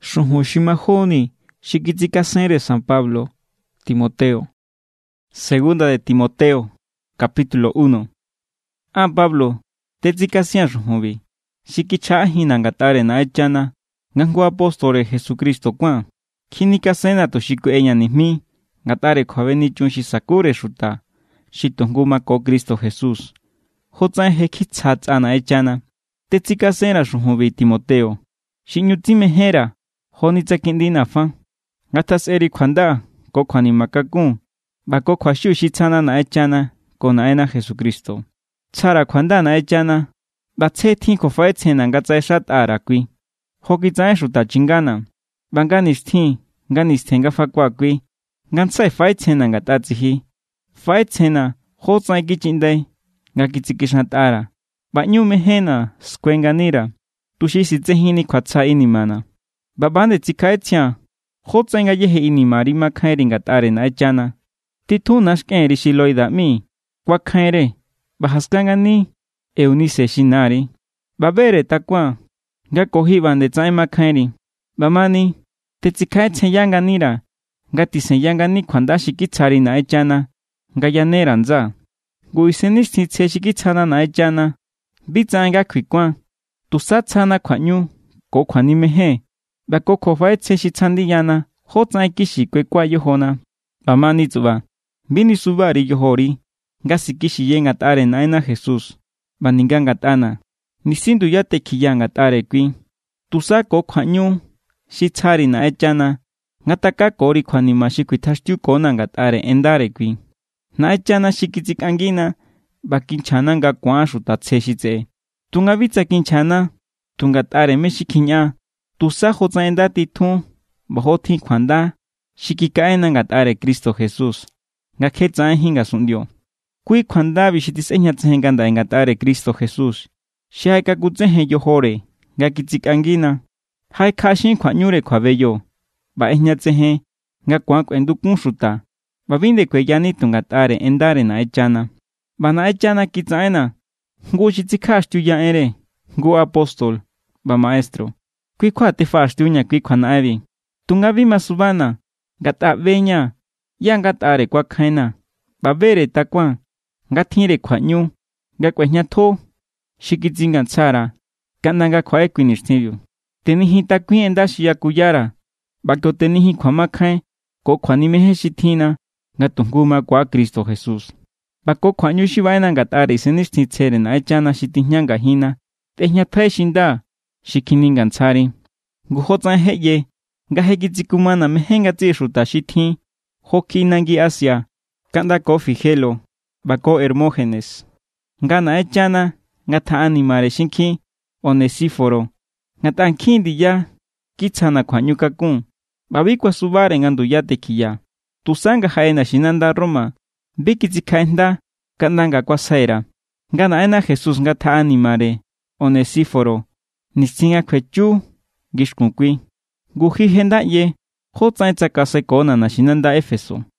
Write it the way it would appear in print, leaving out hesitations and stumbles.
Shujumashimajoni shikitikasenre San Pablo, Timoteo. Segunda de Timoteo, capítulo 1. Pablo, tetsikasian shujumbi. Shikichahi nangatare naechana, ngangu apóstole Jesucristo kwan. Kinikasena to shiku eñanismi, ngatare kwaveni chunshi sakure shuta. Shitonguma ko Cristo Jesús. Hotsan hekitsatsa naechana. Tetsikasena shujumbi Timoteo. Shinyutime hera. Honitsakindina fa. Ngatas eri kwanda, ko kwani makakun. Bako kwashu shitsana naechana, ko naena Jesucristo. Tsara kwanda naechana. Batse tinko faetsena ngatsa shat arakwi. Hokitsa shuta chingana. Banganistin, nganistenga fakwa kwi. Ngansai faetsena ngatatsihi. Faetsena, hotsa ikichindai. Ngakitsikishat ara. Banyume hena, skwenganira. Tushisitzehini kwatsa inimana. Babande tsikaetsia. Hotsa nga yehe inimari makairi ngatare naechana. Titu nashken rishiloida mi. Kwakaire. Bahaskangani. Eunice shinari. Babere takwa. Nga kohiban de tsae makairi. Bamani. Tetsikaetsia yanganira. Ngatisen yangani kwanda shikitsari naechana. Nga yanera nza. Guisenishti tse shikitsana naechana. Bitsa nga kwikwa. Tusatsana kwanyu. Ko kwanimehe. Bako kofaetse shitsandi yana. Hotsa kishi kwekwa yohona. Bamani tsuba. Bini subari yohori. Nga sikishi yengatare naena Jesús. Baninga ngatana. Nisindu yate kiya ngatare kwi. Tusako kwanyu. Shitsari naechana. Ngataka kori kwanima shikwitashtu kona ngatare endare kwi. Naechana shikitsikangina. Bakinchana nga kwanshu tatseshitse. Tungavitsa kinchana. Tungatare meshikinya. Tusa hotsa endati tu. Bahoti kwanda. Shikikaena ngatare Cristo Jesús. Nga ketsa hinga sundio. Kui kwanda bishitiseña tsenganda engatare Cristo Jesús. Shaika kutsehe yohore. Nga kitsikangina. Hai kashin kwanyure kwabeyo. Ba eñatsehe. Nga kwank endukun shuta. Babinde kweyani tungatare endare naechana. Ba naechana kitsaena. Ngu shitsikashtu ya ere. Ngu apóstol. Ba maestro. Kui kwa tefashtuña kui kwa naevi. Tungavi masubana. Gata veña. Ya ngatare kwa kaina. Babere takwa. Ngatire kwa nyu. Nga kwehña to. Shikitsingan tsara. Kananga kwa equinistibio. Tenihi takwi endashi ya kuyara. Bako tenihi kwa makae. Ko kwa nimehe shitina. Nga tunguma kwa Cristo Jesús. Bako kwa nyu shivaena ngatare isenishti tsere naechana shitiñanga hina. Tehña tae shinda. Shikiningan tsari. Nguhotsa heye. Nga hekitsikumana mehenga tsishuta shitin. Hoki nangi Asia. Kanda ko Figelo. Bako Hermógenes. Nga naechana. Nga ta animare shinki. Onesíforo. Nga ta ankindi ya. Kitsana kwa nyukakun. Babikwa subare ngandu yate kiya. Tusanga haena shinanda Roma. Bikitsikaenda. Kandanga kwa saira. Nga naena Jesús nga ta animare. Onesíforo. Nisinga kwechu. Gishkunkwi. Guhi henda ye. Hotsa etsakase kona na shinanda Efeso.